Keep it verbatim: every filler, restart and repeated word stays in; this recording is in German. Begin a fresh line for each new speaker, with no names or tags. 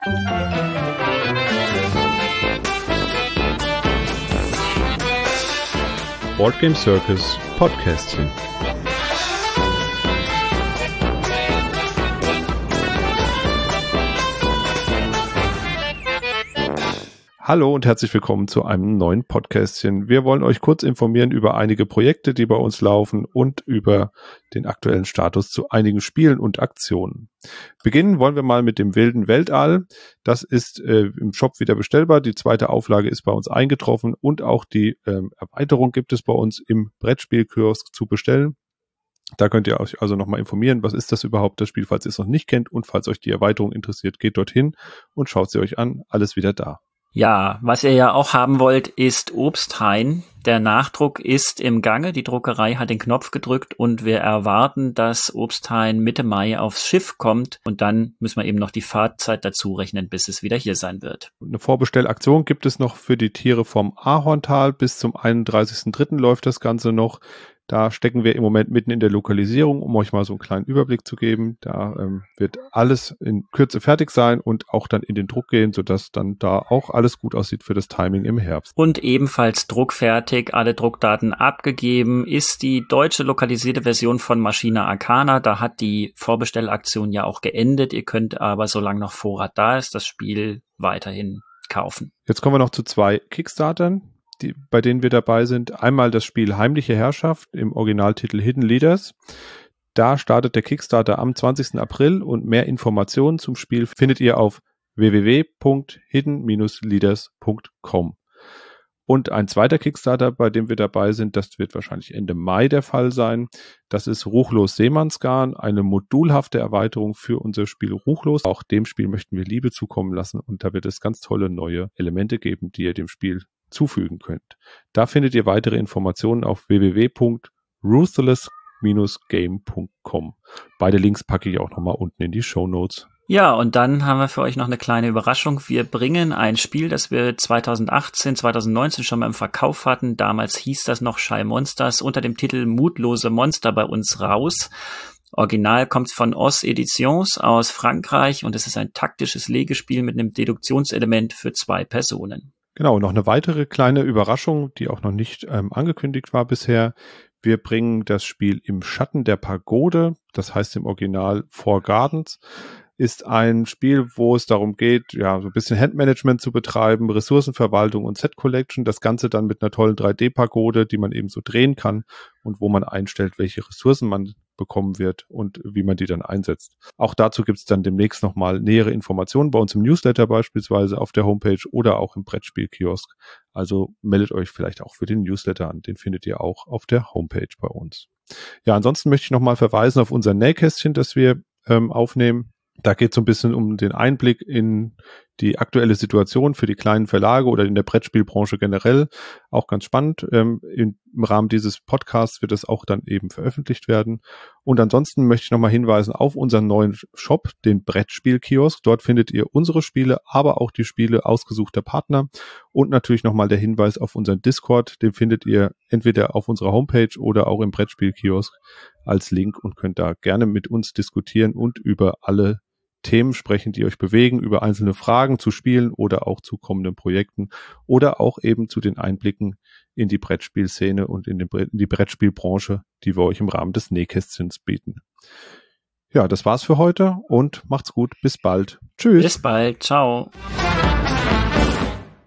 Board Game Circus Podcastchen. Hallo und herzlich willkommen zu einem neuen Podcastchen. Wir wollen euch kurz informieren über einige Projekte, die bei uns laufen und über den aktuellen Status zu einigen Spielen und Aktionen. Beginnen wollen wir mal mit dem Wilden Weltall. Das ist äh, im Shop wieder bestellbar. Die zweite Auflage ist bei uns eingetroffen und auch die ähm, Erweiterung gibt es bei uns im Brettspielkiosk zu bestellen. Da könnt ihr euch also nochmal informieren, was ist das überhaupt, das Spiel, falls ihr es noch nicht kennt, und falls euch die Erweiterung interessiert, geht dorthin und schaut sie euch an. Alles wieder da.
Ja, was ihr ja auch haben wollt, ist Obsthain. Der Nachdruck ist im Gange. Die Druckerei hat den Knopf gedrückt und wir erwarten, dass Obsthain Mitte Mai aufs Schiff kommt. Und dann müssen wir eben noch die Fahrtzeit dazu rechnen, bis es wieder hier sein wird.
Eine Vorbestellaktion gibt es noch für die Tiere vom Ahorntal. Bis zum einunddreißigsten dritten läuft das Ganze noch. Da stecken wir im Moment mitten in der Lokalisierung, um euch mal so einen kleinen Überblick zu geben. Da ähm, wird alles in Kürze fertig sein und auch dann in den Druck gehen, sodass dann da auch alles gut aussieht für das Timing im Herbst.
Und ebenfalls druckfertig, alle Druckdaten abgegeben, ist die deutsche lokalisierte Version von Machina Arcana. Da hat die Vorbestellaktion ja auch geendet. Ihr könnt aber, solange noch Vorrat da ist, das Spiel weiterhin kaufen.
Jetzt kommen wir noch zu zwei Kickstartern, die, bei denen wir dabei sind. Einmal das Spiel Heimliche Herrschaft im Originaltitel Hidden Leaders. Da startet der Kickstarter am zwanzigsten April und mehr Informationen zum Spiel findet ihr auf w w w punkt hidden dash leaders punkt com. Und ein zweiter Kickstarter, bei dem wir dabei sind, das wird wahrscheinlich Ende Mai der Fall sein. Das ist Ruchlos Seemannsgarn, eine modulhafte Erweiterung für unser Spiel Ruchlos. Auch dem Spiel möchten wir Liebe zukommen lassen und da wird es ganz tolle neue Elemente geben, die ihr dem Spiel zufügen könnt. Da findet ihr weitere Informationen auf w w w punkt ruthless dash game punkt com. Beide Links packe ich auch nochmal unten in die Shownotes.
Ja, und dann haben wir für euch noch eine kleine Überraschung. Wir bringen ein Spiel, das wir zweitausendachtzehn, zweitausendneunzehn schon mal im Verkauf hatten. Damals hieß das noch Shy Monsters unter dem Titel Mutlose Monster bei uns raus. Original kommt von Os Editions aus Frankreich und es ist ein taktisches Legespiel mit einem Deduktionselement für zwei Personen.
Genau, noch eine weitere kleine Überraschung, die auch noch nicht ähm, angekündigt war bisher. Wir bringen das Spiel Im Schatten der Pagode, das heißt im Original Four Gardens, ist ein Spiel, wo es darum geht, ja, so ein bisschen Handmanagement zu betreiben, Ressourcenverwaltung und Set Collection, das Ganze dann mit einer tollen drei D Pagode, die man eben so drehen kann und wo man einstellt, welche Ressourcen man bekommen wird und wie man die dann einsetzt. Auch dazu gibt es dann demnächst nochmal nähere Informationen bei uns im Newsletter beispielsweise auf der Homepage oder auch im Brettspielkiosk. Also meldet euch vielleicht auch für den Newsletter an, den findet ihr auch auf der Homepage bei uns. Ja, ansonsten möchte ich nochmal verweisen auf unser Nähkästchen, das wir ähm, aufnehmen. Da geht es so ein bisschen um den Einblick in die aktuelle Situation für die kleinen Verlage oder in der Brettspielbranche generell. Auch ganz spannend. Ähm, im Rahmen dieses Podcasts wird es auch dann eben veröffentlicht werden. Und ansonsten möchte ich nochmal hinweisen auf unseren neuen Shop, den Brettspielkiosk. Dort findet ihr unsere Spiele, aber auch die Spiele ausgesuchter Partner. Und natürlich nochmal der Hinweis auf unseren Discord. Den findet ihr entweder auf unserer Homepage oder auch im Brettspielkiosk als Link und könnt da gerne mit uns diskutieren und über alle Themen sprechen, die euch bewegen, über einzelne Fragen zu Spielen oder auch zu kommenden Projekten oder auch eben zu den Einblicken in die Brettspielszene und in, den Bre- in die Brettspielbranche, die wir euch im Rahmen des Nähkästchens bieten. Ja, das war's für heute und macht's gut. Bis bald. Tschüss.
Bis bald. Ciao.